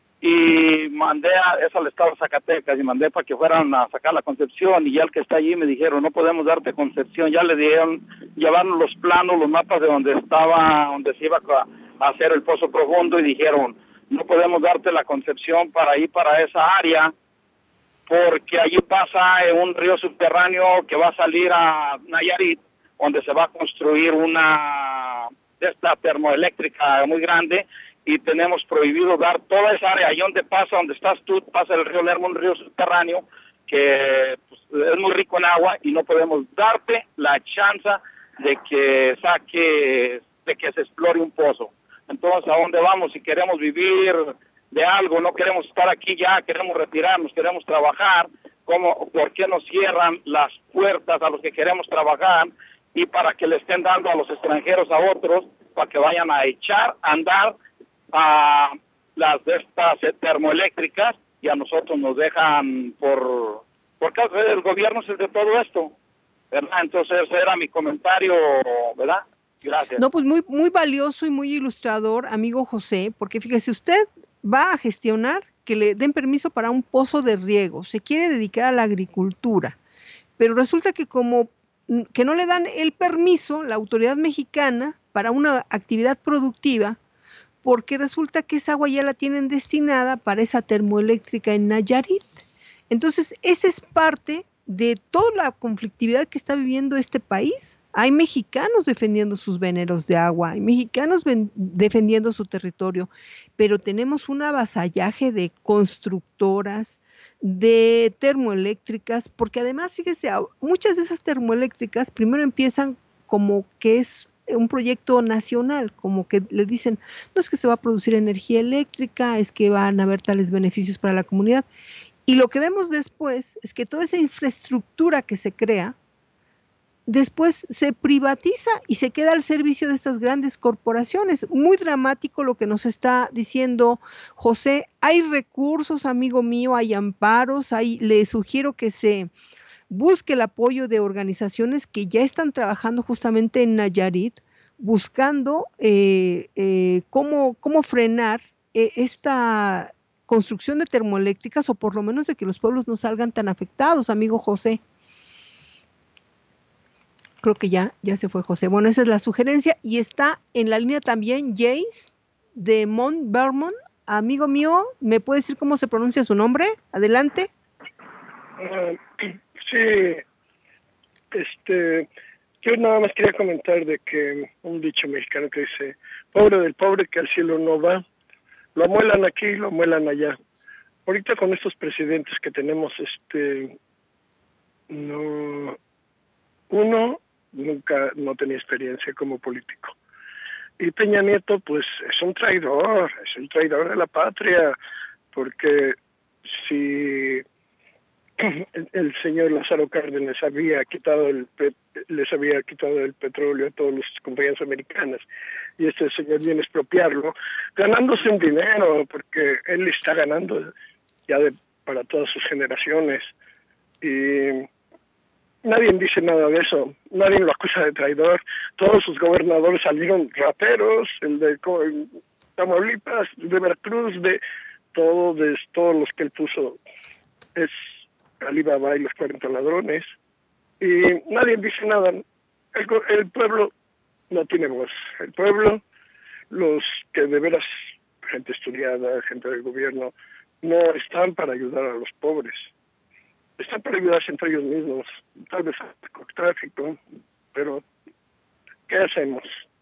Y mandé a eso al estado de Zacatecas y mandé para que fueran a sacar la concepción, y ya el que está allí me dijeron, no podemos darte concepción. Ya le dieron, llevaron los planos, los mapas de donde estaba, donde se iba a hacer el pozo profundo, y dijeron, no podemos darte la concepción para ir para esa área, porque allí pasa un río subterráneo que va a salir a Nayarit, donde se va a construir una de esta termoeléctrica muy grande, y tenemos prohibido dar toda esa área, ahí donde pasa, donde estás tú, pasa el río Lerma, un río subterráneo que pues, es muy rico en agua, y no podemos darte la chance de que saque, de que se explore un pozo. Entonces, ¿a dónde vamos? Si queremos vivir de algo, no queremos estar aquí ya, queremos retirarnos, queremos trabajar, ¿cómo, por qué nos cierran las puertas a los que queremos trabajar, y para que le estén dando a los extranjeros, a otros, para que vayan a echar, a andar a las de estas termoeléctricas, y a nosotros nos dejan por por causa del gobierno es el de todo esto, ¿verdad? Entonces ese era mi comentario, ¿verdad? Gracias. No, pues muy muy valioso y muy ilustrador, amigo José, porque fíjese, usted va a gestionar que le den permiso para un pozo de riego, se quiere dedicar a la agricultura, pero resulta que como que no le dan el permiso, la autoridad mexicana, para una actividad productiva, porque resulta que esa agua ya la tienen destinada para esa termoeléctrica en Nayarit. Entonces, esa es parte de toda la conflictividad que está viviendo este país. Hay mexicanos defendiendo sus veneros de agua, hay mexicanos ven, defendiendo su territorio, pero tenemos un avasallaje de constructoras, de termoeléctricas, porque además, fíjese, muchas de esas termoeléctricas primero empiezan como que es un proyecto nacional, como que le dicen, no es que se va a producir energía eléctrica, es que van a haber tales beneficios para la comunidad. Y lo que vemos después es que toda esa infraestructura que se crea, después se privatiza y se queda al servicio de estas grandes corporaciones. Muy dramático lo que nos está diciendo José. Hay recursos, amigo mío, hay amparos, hay, le sugiero que se busque el apoyo de organizaciones que ya están trabajando justamente en Nayarit, buscando eh, eh, cómo, cómo frenar eh, esta construcción de termoeléctricas, o por lo menos de que los pueblos no salgan tan afectados, amigo José. Creo que ya, ya se fue José. Bueno, esa es la sugerencia, y está en la línea también Jace de Mount Vermont. Amigo mío, ¿me puede decir cómo se pronuncia su nombre? Adelante. Uh, sí, este, yo nada más quería comentar de que un dicho mexicano que dice, pobre del pobre que al cielo no va, lo amuelan aquí, lo amuelan allá. Ahorita con estos presidentes que tenemos, este, no, uno nunca no tenía experiencia como político. Y Peña Nieto, pues, es un traidor, es un traidor de la patria, porque si el, el señor Lázaro Cárdenas había quitado el les había quitado el petróleo a todas las compañías americanas, y este señor viene a expropiarlo, ganándose un dinero, porque él está ganando ya de, para todas sus generaciones, y nadie dice nada de eso, nadie lo acusa de traidor, todos sus gobernadores salieron rateros, el de Tamaulipas, de Veracruz, de todos, de todos los que él puso, es Alibaba y los cuarenta ladrones, y nadie dice nada. El, el pueblo no tiene voz. El pueblo, los que de veras, gente estudiada, gente del gobierno, no están para ayudar a los pobres. Están para ayudarse entre ellos mismos, tal vez al tráfico, pero ¿qué hacemos?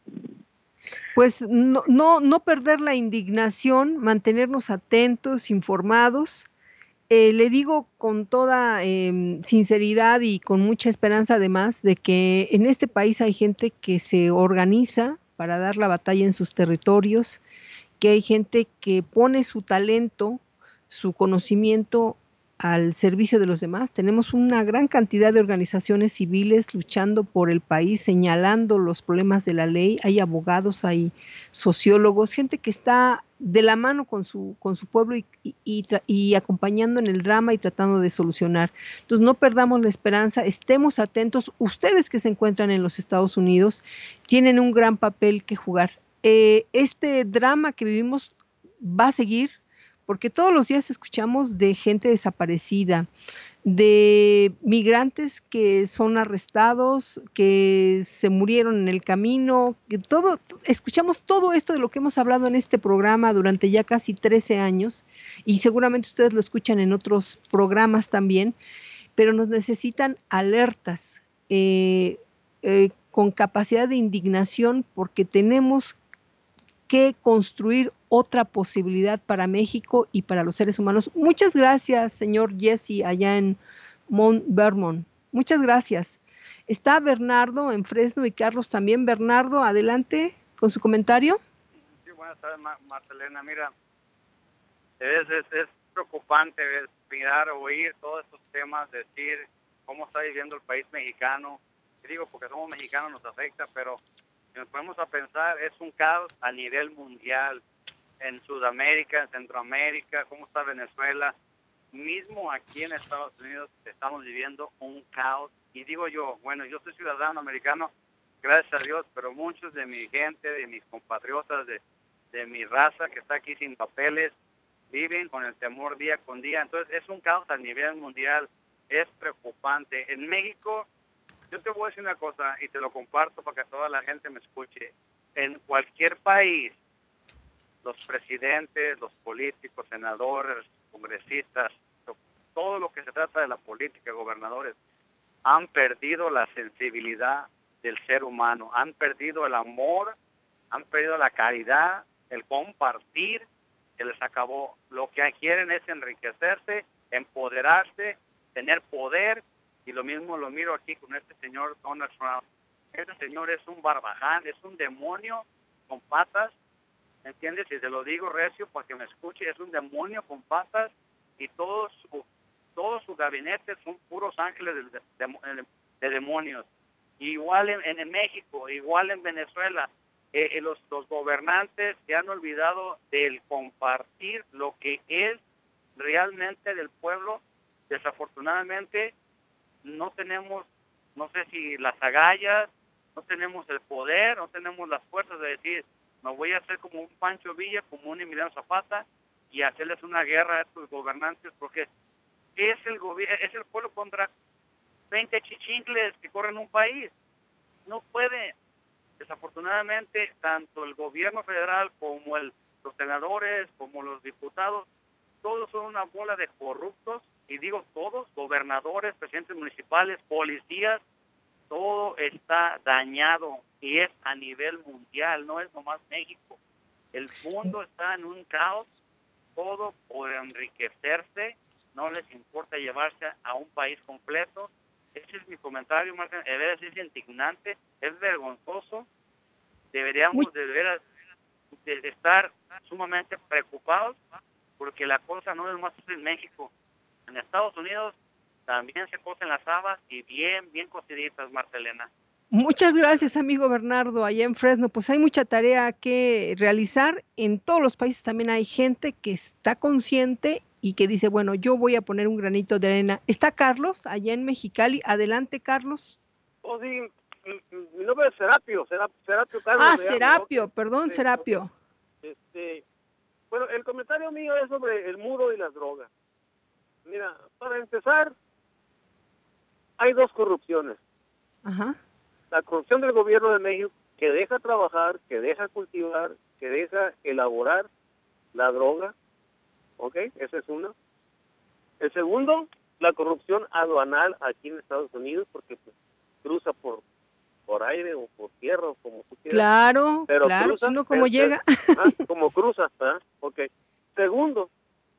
Pues no, no, no perder la indignación, mantenernos atentos, informados. Eh, le digo con toda eh, sinceridad y con mucha esperanza además de que en este país hay gente que se organiza para dar la batalla en sus territorios, que hay gente que pone su talento, su conocimiento al servicio de los demás. Tenemos una gran cantidad de organizaciones civiles luchando por el país, señalando los problemas de la ley. Hay abogados, hay sociólogos, gente que está de la mano con su, con su pueblo y, y, y, y acompañando en el drama y tratando de solucionar. Entonces no perdamos la esperanza, estemos atentos. Ustedes que se encuentran en los Estados Unidos tienen un gran papel que jugar. Eh, este drama que vivimos va a seguir, porque todos los días escuchamos de gente desaparecida, de migrantes que son arrestados, que se murieron en el camino, que todo, escuchamos todo esto de lo que hemos hablado en este programa durante ya casi trece años, y seguramente ustedes lo escuchan en otros programas también, pero nos necesitan alertas, eh, eh, con capacidad de indignación, porque tenemos que construir otra posibilidad para México y para los seres humanos. Muchas gracias, señor Jesse, allá en Mount Vermont. Muchas gracias. Está Bernardo en Fresno y Carlos también. Bernardo, adelante con su comentario. Sí, buenas tardes, Marcelena. Mira, es, es, es preocupante es mirar, oír todos estos temas, decir cómo está viviendo el país mexicano. Y digo, porque somos mexicanos nos afecta, pero si nos ponemos a pensar, es un caos a nivel mundial, en Sudamérica, en Centroamérica, cómo está Venezuela, mismo aquí en Estados Unidos estamos viviendo un caos. Y digo yo, bueno, yo soy ciudadano americano, gracias a Dios, pero muchos de mi gente, de mis compatriotas, de, de mi raza que está aquí sin papeles, viven con el temor día con día. Entonces es un caos a nivel mundial, es preocupante. En México, yo te voy a decir una cosa y te lo comparto para que toda la gente me escuche. En cualquier país, los presidentes, los políticos, senadores, congresistas, todo lo que se trata de la política, gobernadores, han perdido la sensibilidad del ser humano, han perdido el amor, han perdido la caridad, el compartir, se les acabó. Lo que quieren es enriquecerse, empoderarse, tener poder. Y lo mismo lo miro aquí con este señor Donald Trump. Este señor es un barbaján, es un demonio con patas, ¿entiendes? Y te lo digo recio para que me escuche, es un demonio con patas y todo su, todo su gabinete son puros ángeles de, de, de, de demonios. Igual en, en México, igual en Venezuela, eh, los, los gobernantes se han olvidado del compartir lo que es realmente del pueblo. Desafortunadamente, no tenemos, no sé si las agallas, no tenemos el poder, no tenemos las fuerzas de decir, me voy a hacer como un Pancho Villa, como un Emiliano Zapata, y hacerles una guerra a estos gobernantes, porque es el gobierno, es el pueblo contra veinte chichincles que corren un país. No puede. Desafortunadamente, tanto el gobierno federal como el, los senadores, como los diputados, todos son una bola de corruptos. Y digo todos, gobernadores, presidentes municipales, policías, todo está dañado y es a nivel mundial, no es nomás México. El mundo está en un caos, todo por enriquecerse, no les importa llevarse a un país completo. Ese es mi comentario, Marta. Es, es indignante, es vergonzoso. Deberíamos de, veras, de, de estar sumamente preocupados porque la cosa no es más en México. En Estados Unidos también se cocen las habas y bien, bien cociditas, Marcelena. Muchas gracias, amigo Bernardo, allá en Fresno. Pues hay mucha tarea que realizar. En todos los países también hay gente que está consciente y que dice, bueno, yo voy a poner un granito de arena. ¿Está Carlos allá en Mexicali? Adelante, Carlos. Oh, sí, mi nombre es Serapio, Serapio, Serapio Carlos. Ah, Serapio, perdón, sí, Serapio. Este, bueno, el comentario mío es sobre el muro y las drogas. Mira, para empezar, hay dos corrupciones. Ajá. La corrupción del gobierno de México, que deja trabajar, que deja cultivar, que deja elaborar la droga, ¿ok? Esa es una. El segundo, la corrupción aduanal aquí en Estados Unidos, porque pues, cruza por por aire o por tierra, o como tú quieras. Claro, pero claro, cruza, si no, ¿cómo este, llega? ah, como cruza, ¿verdad? Ok. Segundo,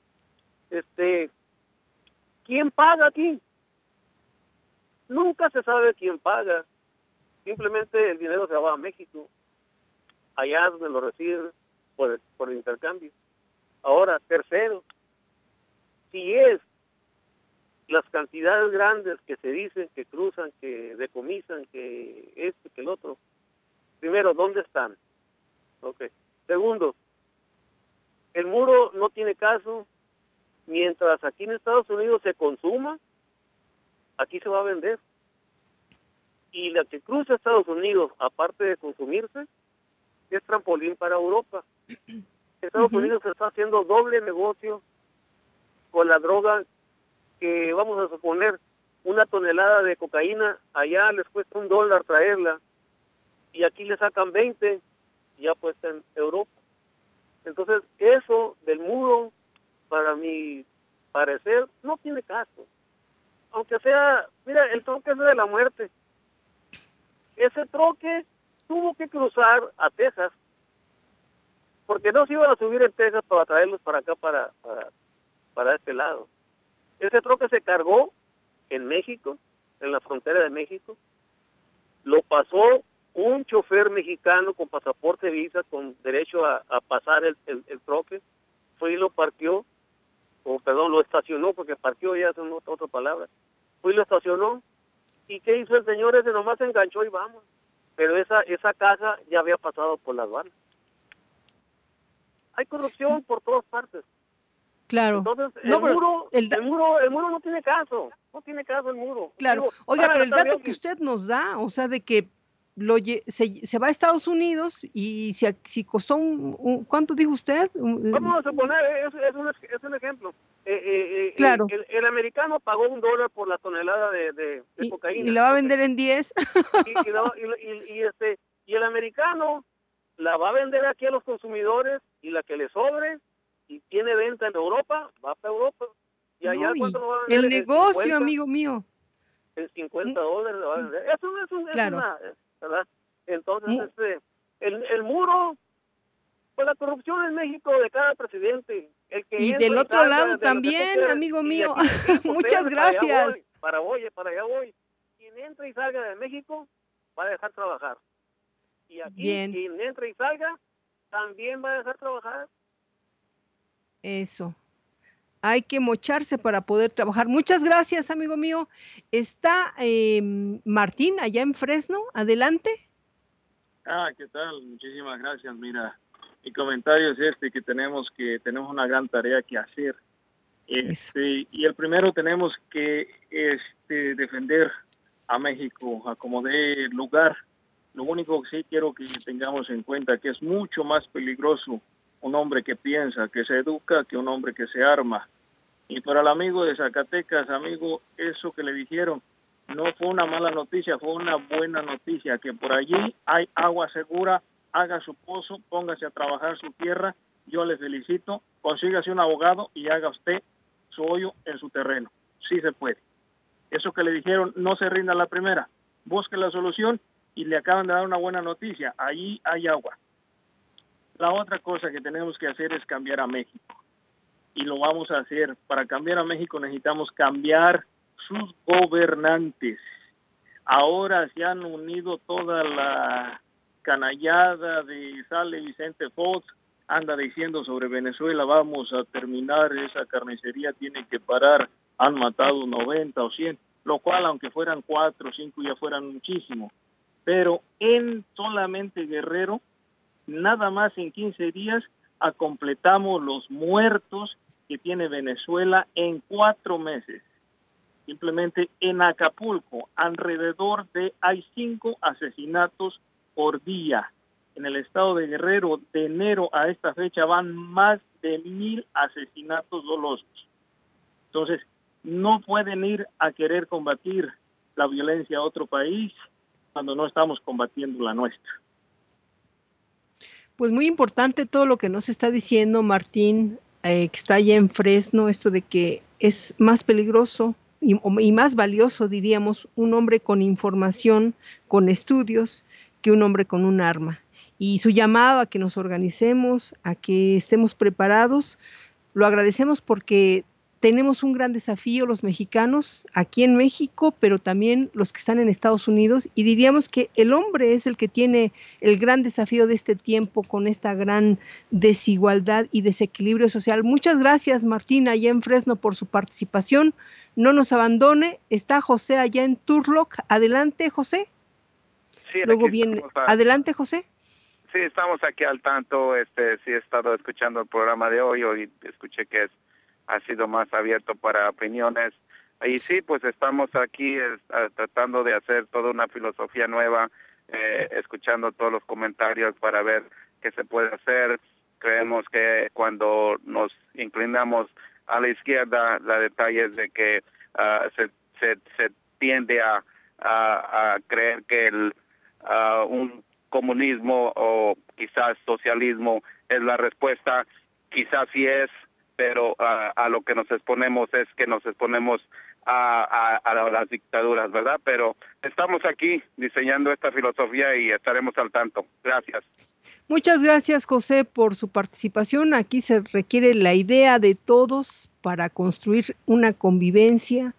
este, ¿quién paga aquí? Nunca se sabe quién paga. Simplemente el dinero se va a México, allá donde lo reciben por, por el intercambio. Ahora, tercero, si es las cantidades grandes que se dicen, que cruzan, que decomisan, que esto, que el otro, primero, ¿dónde están? Okay. Segundo, el muro no tiene caso mientras aquí en Estados Unidos se consuma, aquí se va a vender. Y la que cruza Estados Unidos, aparte de consumirse, es trampolín para Europa. Estados uh-huh. Unidos está haciendo doble negocio con la droga, que vamos a suponer una tonelada de cocaína, allá les cuesta un dólar traerla, y aquí le sacan veinte, ya puesta en Europa. Entonces, eso del muro, para mi parecer, no tiene caso. Aunque sea, mira, el troque es de la muerte. Ese troque tuvo que cruzar a Texas, porque no se iban a subir en Texas para traerlos para acá, para, para, para este lado. Ese troque se cargó en México, en la frontera de México. Lo pasó un chofer mexicano con pasaporte visa, con derecho a, a pasar el, el, el troque. Fue y lo parqueó, o perdón, lo estacionó, porque parqueó ya es otra, otra palabra. Fue y lo estacionó. ¿Y qué hizo el señor? Ese nomás se enganchó y vamos. Pero esa, esa casa ya había pasado por las aduanas. Hay corrupción por todas partes. Claro. Entonces, no, el, muro, el, el muro el muro no tiene caso. No tiene caso el muro. Claro. Digo, oiga, pero el dato bien, que usted nos da, o sea, de que lo se, se va a Estados Unidos y si, si costó un, un... ¿Cuánto dijo usted? Vamos a suponer, es, es, un, es un ejemplo. Eh, eh, claro. El, el, el americano pagó un dólar por la tonelada de, de, de y, cocaína. Y la va a vender en diez. y, y, la, y, y, y, este, y el americano la va a vender aquí a los consumidores, y la que le sobre y tiene venta en Europa, va para Europa. Y allá, no, ¿cuánto lo va a vender? El negocio, cincuenta, amigo mío. En cincuenta dólares lo va a vender. Eso es, un, claro. es una, ¿verdad? Entonces, Mu este, el, el muro, pues la corrupción en México de cada presidente. El que y del otro lado también, quieras, amigo mío. Aquí, muchas gracias. Para allá voy, para, voy, para allá voy. Quien entra y salga de México va a dejar trabajar. Y aquí, Bien. quien entra y salga también va a dejar trabajar. Eso. Hay que mocharse para poder trabajar. Muchas gracias, amigo mío. Está eh, Martín allá en Fresno. Adelante. Ah, ¿qué tal? Muchísimas gracias. Mira, mi comentario es este, que tenemos que tenemos una gran tarea que hacer. Este, y el primero, tenemos que este, defender a México a como dé lugar. Lo único que sí quiero que tengamos en cuenta que es mucho más peligroso un hombre que piensa, que se educa, que un hombre que se arma. Y para el amigo de Zacatecas, amigo, eso que le dijeron no fue una mala noticia, fue una buena noticia, que por allí hay agua segura. Haga su pozo, póngase a trabajar su tierra, yo le felicito, consígase un abogado y haga usted su hoyo en su terreno. Sí se puede. Eso que le dijeron, no se rinda a la primera, busque la solución, y le acaban de dar una buena noticia, allí hay agua. La otra cosa que tenemos que hacer es cambiar a México, y lo vamos a hacer. Para cambiar a México necesitamos cambiar sus gobernantes. Ahora se han unido toda la canallada de Sale Vicente Fox, anda diciendo sobre Venezuela, vamos a terminar, esa carnicería tiene que parar, han matado noventa o cien, lo cual aunque fueran cuatro o cinco ya fueran muchísimo. Pero en solamente Guerrero, nada más en quince días, a completamos los muertos que tiene Venezuela en cuatro meses. Simplemente en Acapulco, alrededor de, hay cinco asesinatos por día. en el estado de Guerrero, de enero a esta fecha, van más de mil asesinatos dolosos. Entonces, no pueden ir a querer combatir la violencia a otro país cuando no estamos combatiendo la nuestra. Pues muy importante todo lo que nos está diciendo Martín, eh, que está allá en Fresno, esto de que es más peligroso y, y más valioso, diríamos, un hombre con información, con estudios, que un hombre con un arma. Y su llamado a que nos organicemos, a que estemos preparados, lo agradecemos porque tenemos un gran desafío los mexicanos aquí en México, pero también los que están en Estados Unidos, y diríamos que el hombre es el que tiene el gran desafío de este tiempo con esta gran desigualdad y desequilibrio social. Muchas gracias, Martín, allá en Fresno, por su participación. No nos abandone. Está José allá en Turlock. Adelante, José. Sí, Luego viene. A... Adelante, José. Sí, estamos aquí al tanto. Este, sí he estado escuchando el programa de hoy. Hoy escuché que es ha sido más abierto para opiniones. Y sí, pues estamos aquí es, a, tratando de hacer toda una filosofía nueva, eh, escuchando todos los comentarios para ver qué se puede hacer. Creemos que cuando nos inclinamos a la izquierda, la detalle es de que uh, se, se, se tiende a, a, a creer que el, uh, un comunismo o quizás socialismo es la respuesta. Quizás sí es, pero uh, a lo que nos exponemos es que nos exponemos a, a, a las dictaduras, ¿verdad? Pero estamos aquí diseñando esta filosofía y estaremos al tanto. Gracias. Muchas gracias, José, por su participación. Aquí se requiere la idea de todos para construir una convivencia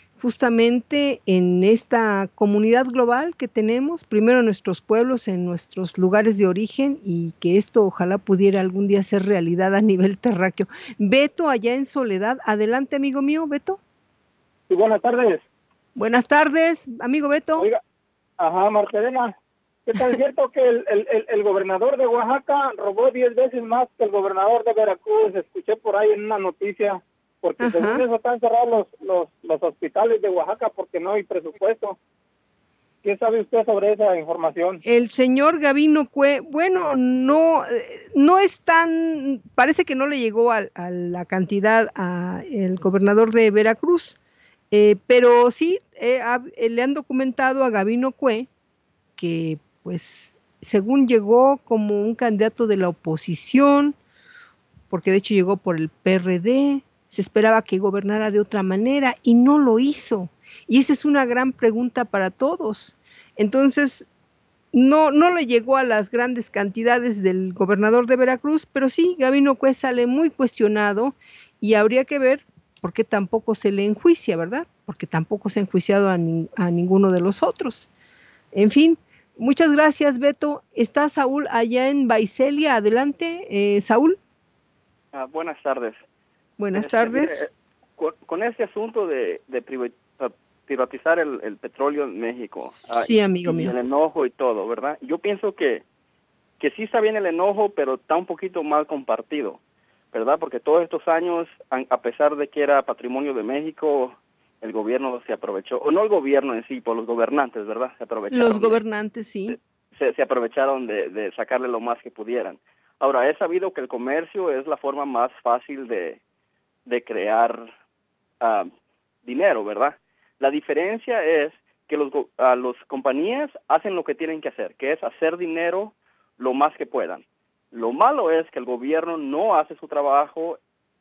justamente en esta comunidad global que tenemos, primero en nuestros pueblos, en nuestros lugares de origen, y que esto ojalá pudiera algún día ser realidad a nivel terráqueo. Beto, allá en Soledad. Adelante, amigo mío, Beto. Sí, buenas tardes. Buenas tardes, amigo Beto. Oiga, ajá, Marcelena, ¿qué tal? ¿Es cierto que el, el, el, el gobernador de Oaxaca robó diez veces más que el gobernador de Veracruz? Escuché por ahí en una noticia. Porque Ajá. según eso están cerrados los, los, los hospitales de Oaxaca porque no hay presupuesto. ¿Qué sabe usted sobre esa información? El señor Gabino Cue, bueno, no, no es tan, parece que no le llegó a, a la cantidad a el gobernador de Veracruz, eh, pero sí eh, a, le han documentado a Gabino Cue que, pues, según llegó como un candidato de la oposición, porque de hecho llegó por el P R D. Se esperaba que gobernara de otra manera y no lo hizo. Y esa es una gran pregunta para todos. Entonces, no, no le llegó a las grandes cantidades del gobernador de Veracruz, pero sí, Gabino Cue sale muy cuestionado y habría que ver por qué tampoco se le enjuicia, ¿verdad? Porque tampoco se ha enjuiciado a, ni, a ninguno de los otros. En fin, muchas gracias, Beto. Está Saúl allá en Baicelia. Adelante, eh, Saúl. Ah, buenas tardes. Buenas este, tardes. Mire, con, con este asunto de, de privatizar el, el petróleo en México, sí, ah, amigo y, mío. y el enojo y todo, ¿verdad? Yo pienso que, que sí está bien el enojo, pero está un poquito mal compartido, ¿verdad? Porque todos estos años, a pesar de que era patrimonio de México, el gobierno se aprovechó, o no el gobierno en sí, por los gobernantes, ¿verdad? Se aprovecharon. Los gobernantes, sí. Se, se aprovecharon de, de sacarle lo más que pudieran. Ahora, he sabido que el comercio es la forma más fácil de de crear uh, dinero, ¿verdad? La diferencia es que los uh, los compañías hacen lo que tienen que hacer, que es hacer dinero lo más que puedan. Lo malo es que el gobierno no hace su trabajo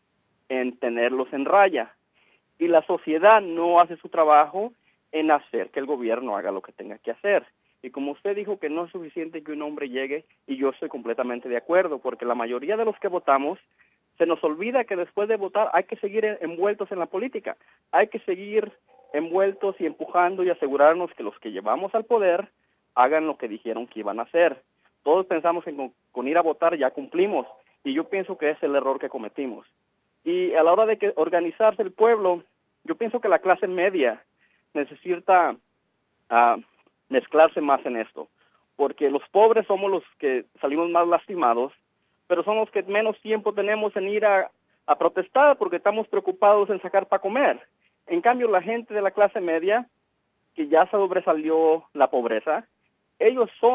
en tenerlos en raya, y la sociedad no hace su trabajo en hacer que el gobierno haga lo que tenga que hacer. Y como usted dijo que no es suficiente que un hombre llegue, y yo estoy completamente de acuerdo, porque la mayoría de los que votamos se nos olvida que después de votar hay que seguir envueltos en la política, hay que seguir envueltos y empujando y asegurarnos que los que llevamos al poder hagan lo que dijeron que iban a hacer. Todos pensamos en con, con ir a votar ya cumplimos, y yo pienso que es el error que cometimos. Y a la hora de que organizarse el pueblo, yo pienso que la clase media necesita uh, mezclarse más en esto, porque los pobres somos los que salimos más lastimados, pero son los que menos tiempo tenemos en ir a, a protestar porque estamos preocupados en sacar para comer. En cambio, la gente de la clase media, que ya sobresalió la pobreza, ellos son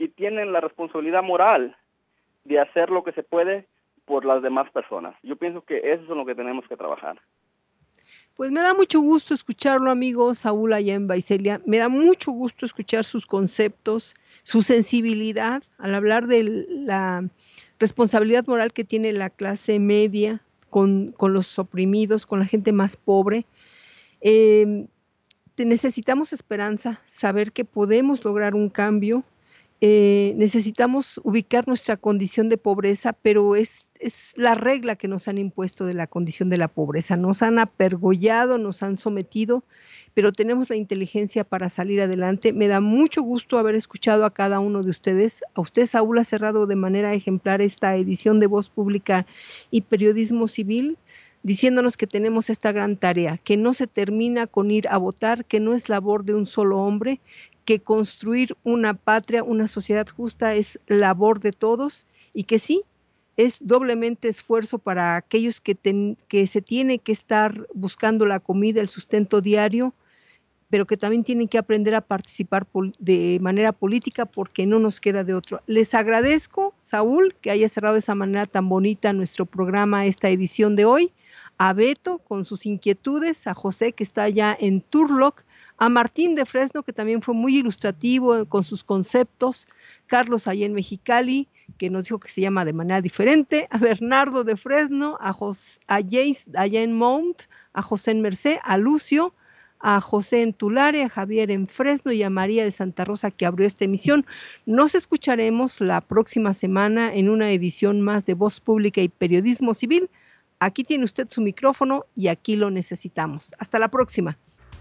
y tienen la responsabilidad moral de hacer lo que se puede por las demás personas. Yo pienso que eso es en lo que tenemos que trabajar. Pues me da mucho gusto escucharlo, amigo Saúl, allá en Visalia. Me da mucho gusto escuchar sus conceptos, su sensibilidad al hablar de la responsabilidad moral que tiene la clase media con, con los oprimidos, con la gente más pobre. Eh, te necesitamos esperanza, saber que podemos lograr un cambio. Eh, necesitamos ubicar nuestra condición de pobreza, pero es, es la regla que nos han impuesto de la condición de la pobreza. Nos han apergollado, nos han sometido, pero tenemos la inteligencia para salir adelante. Me da mucho gusto haber escuchado a cada uno de ustedes. A usted, Saúl, ha cerrado de manera ejemplar esta edición de Voz Pública y Periodismo Civil, diciéndonos que tenemos esta gran tarea, que no se termina con ir a votar, que no es labor de un solo hombre, que construir una patria, una sociedad justa es labor de todos y que sí, es doblemente esfuerzo para aquellos que, ten, que se tiene que estar buscando la comida, el sustento diario, pero que también tienen que aprender a participar pol- de manera política porque no nos queda de otro. Les agradezco, Saúl, que haya cerrado de esa manera tan bonita nuestro programa, esta edición de hoy, a Beto con sus inquietudes, a José que está allá en Turlock, a Martín de Fresno, que también fue muy ilustrativo con sus conceptos, Carlos allá en Mexicali, que nos dijo que se llama de manera diferente, a Bernardo de Fresno, a, Jos- a Jace allá en Mount, a José en Merced, a Lucio, a José en Tulare, a Javier en Fresno y a María de Santa Rosa que abrió esta emisión. Nos escucharemos la próxima semana en una edición más de Voz Pública y Periodismo Civil. Aquí tiene usted su micrófono y aquí lo necesitamos. Hasta la próxima.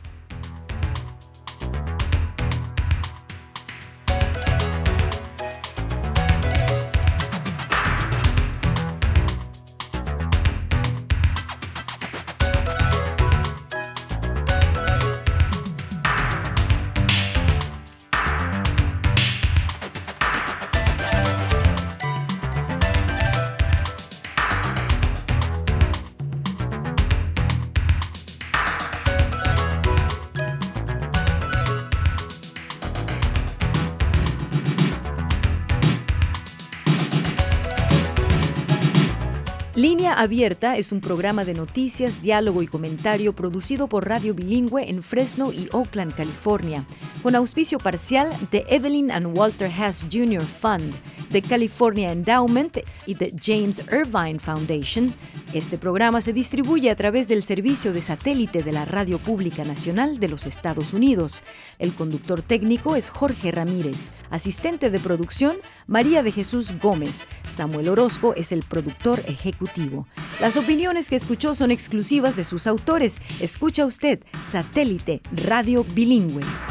Línea Abierta es un programa de noticias, diálogo y comentario producido por Radio Bilingüe en Fresno y Oakland, California, con auspicio parcial de Evelyn and Walter Haas junior Fund, de California Endowment y de James Irvine Foundation. Este programa se distribuye a través del servicio de satélite de la Radio Pública Nacional de los Estados Unidos. El conductor técnico es Jorge Ramírez. Asistente de producción, María de Jesús Gómez. Samuel Orozco es el productor ejecutivo. Las opiniones que escuchó son exclusivas de sus autores. Escucha usted Satélite Radio Bilingüe.